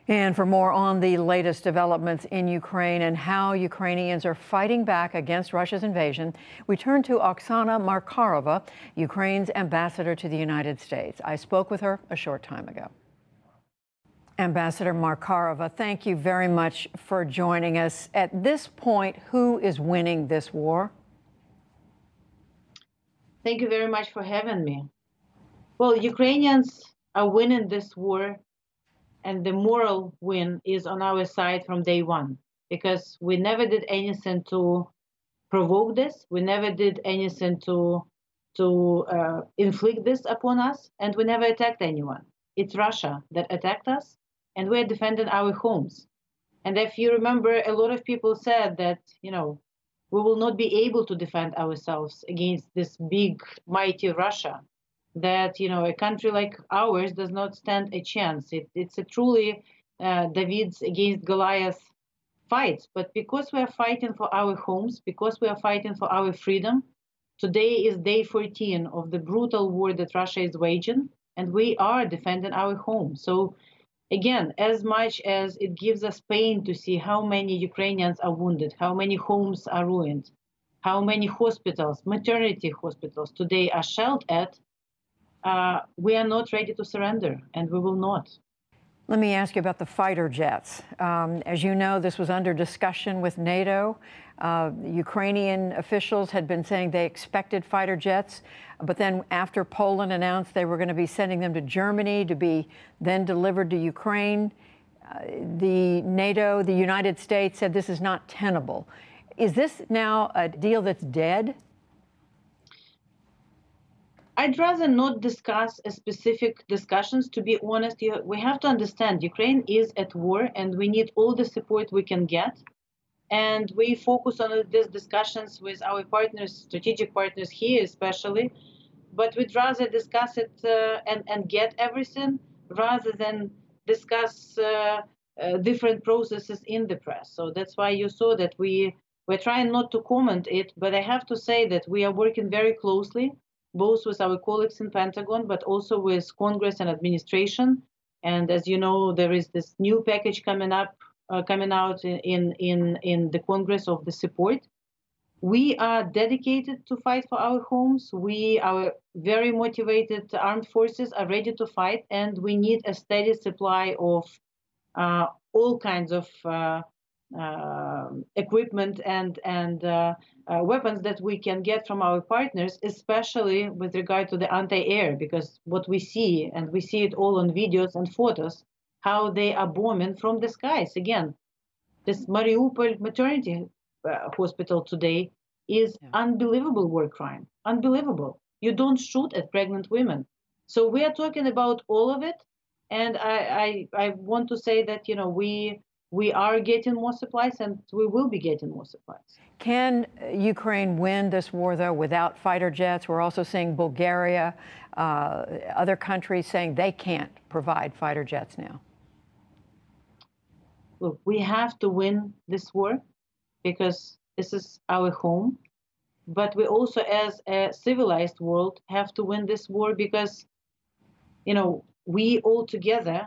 And for more on the latest developments in Ukraine and how Ukrainians are fighting back against Russia's invasion, we turn to Oksana Markarova, Ukraine's ambassador to the United States. I spoke with her a short time ago. Ambassador Markarova, thank you very much for joining us. At this point, who is winning this war? Thank you very much for having me. Well, Ukrainians are winning this war, and the moral win is on our side from day one, because we never did anything to provoke this. We never did anything to inflict this upon us, and we never attacked anyone. It's Russia that attacked us, and we're defending our homes. And if you remember, a lot of people said that, we will not be able to defend ourselves against this big, mighty Russia, that, a country like ours does not stand a chance. It's a truly David's against Goliath fight. But because we are fighting for our homes, because we are fighting for our freedom, today is day 14 of the brutal war that Russia is waging, and we are defending our home. So again, as much as it gives us pain to see how many Ukrainians are wounded, how many homes are ruined, how many hospitals, maternity hospitals today are shelled at, we are not ready to surrender, and we will not. Let me ask you about the fighter jets. As you know, this was under discussion with NATO. Ukrainian officials had been saying they expected fighter jets, but then after Poland announced they were going to be sending them to Germany to be then delivered to Ukraine, the United States said this is not tenable. Is this now a deal that's dead? I'd rather not discuss specific discussions. To be honest, we have to understand Ukraine is at war, and we need all the support we can get. And we focus on these discussions with our partners, strategic partners here especially. But we'd rather discuss it and get everything rather than discuss different processes in the press. So that's why you saw that we're trying not to comment it. But I have to say that we are working very closely, both with our colleagues in Pentagon, but also with Congress and administration. And as you know, there is this new package coming out in the Congress of the support. We are dedicated to fight for our homes. Our very motivated armed forces are ready to fight, and we need a steady supply of all kinds of equipment and weapons that we can get from our partners, especially with regard to the anti-air, because what we see, and we see it all on videos and photos, how they are bombing from the skies. Again, this Mariupol maternity hospital today is unbelievable war crime. Unbelievable. You don't shoot at pregnant women. So we are talking about all of it. And I want to say that, we are getting more supplies, and we will be getting more supplies. Can Ukraine win this war, though, without fighter jets? We're also seeing Bulgaria, other countries saying they can't provide fighter jets now. Look, we have to win this war because this is our home. But we also, as a civilized world, have to win this war because, we all together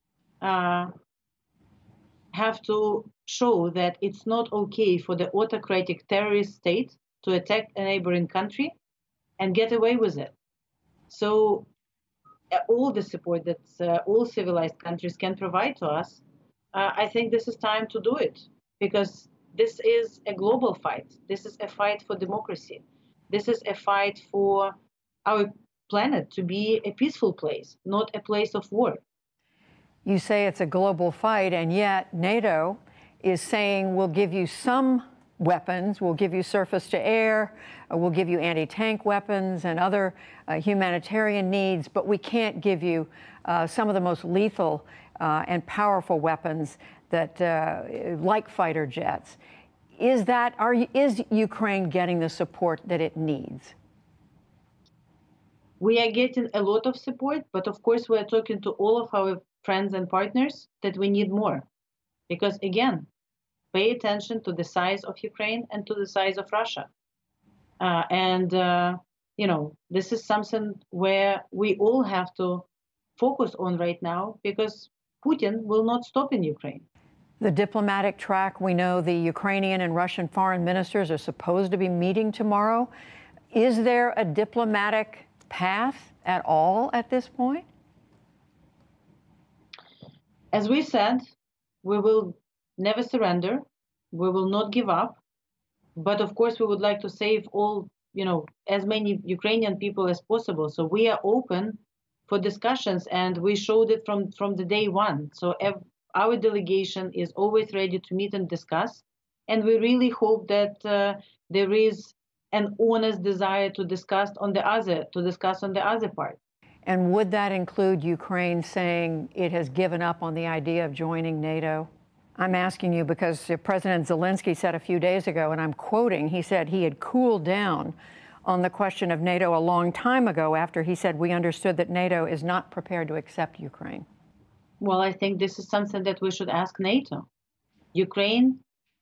have to show that it's not okay for the autocratic terrorist state to attack a neighboring country and get away with it. So all the support that all civilized countries can provide to us, I think this is time to do it, because this is a global fight. This is a fight for democracy. This is a fight for our planet to be a peaceful place, not a place of war. You say it's a global fight, and yet NATO is saying we'll give you some weapons, we'll give you surface-to-air, we'll give you anti-tank weapons and other humanitarian needs, but we can't give you some of the most lethal and powerful weapons that, like fighter jets. Is Ukraine getting the support that it needs? We are getting a lot of support, but of course we are talking to all of our friends and partners that we need more. Because again, pay attention to the size of Ukraine and to the size of Russia. This is something where we all have to focus on right now, because Putin will not stop in Ukraine. The diplomatic track, we know the Ukrainian and Russian foreign ministers are supposed to be meeting tomorrow. Is there a diplomatic path at all at this point? As we said, we will never surrender. We will not give up. But of course, we would like to save all, as many Ukrainian people as possible. So we are open for discussions, and we showed it from the day one. So our delegation is always ready to meet and discuss. And we really hope that there is an honest desire to discuss on the other part. And would that include Ukraine saying it has given up on the idea of joining NATO? I'm asking you because President Zelensky said a few days ago, and I'm quoting, he said he had cooled down on the question of NATO a long time ago after he said we understood that NATO is not prepared to accept Ukraine. Well, I think this is something that we should ask NATO. Ukraine,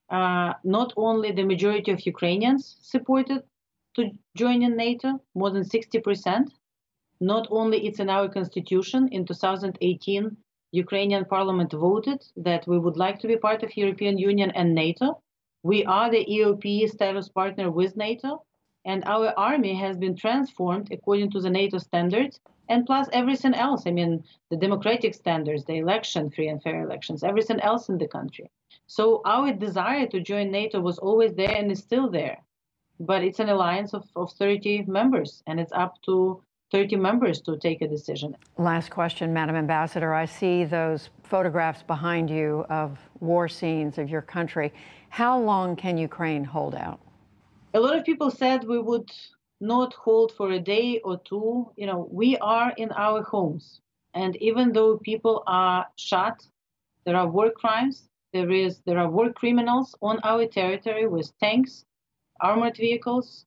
not only the majority of Ukrainians supported to join in NATO, more than 60%. Not only it's in our constitution. In 2018, Ukrainian parliament voted that we would like to be part of European Union and NATO. We are the EOP status partner with NATO, and our army has been transformed according to the NATO standards, and plus everything else. I mean, the democratic standards, the election, free and fair elections, everything else in the country. So our desire to join NATO was always there and is still there. But it's an alliance of 30 members, and it's up to 30 members to take a decision. Last question, Madam Ambassador. I see those photographs behind you of war scenes of your country. How long can Ukraine hold out? A lot of people said we would not hold for a day or two. We are in our homes. And even though people are shot, there are war crimes, there are war criminals on our territory with tanks, armored vehicles,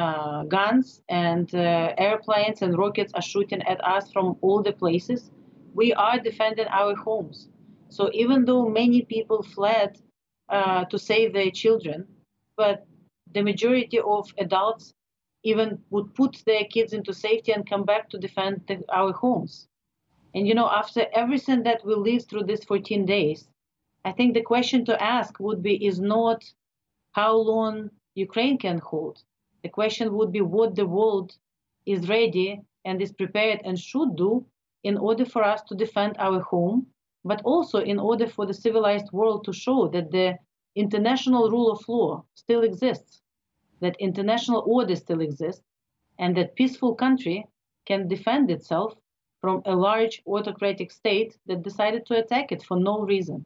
guns, and airplanes and rockets are shooting at us from all the places. We are defending our homes. So even though many people fled to save their children, but the majority of adults even would put their kids into safety and come back to defend our homes. And after everything that we lived through these 14 days, I think the question to ask is not how long Ukraine can hold. The question would be what the world is ready and is prepared and should do in order for us to defend our home, but also in order for the civilized world to show that the international rule of law still exists, that international order still exists, and that peaceful country can defend itself from a large autocratic state that decided to attack it for no reason.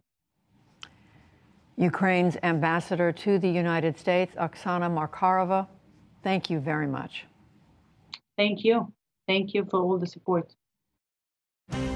Ukraine's ambassador to the United States, Oksana Markarova, thank you very much. Thank you. Thank you for all the support.